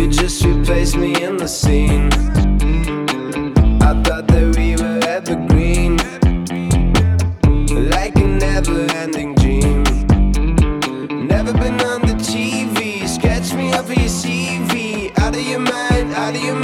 you just replaced me in the scene. I thought that we were evergreen, like a never-ending dream. Never been on the TV, sketch me up for your CV. Out of your mind, out of your mind.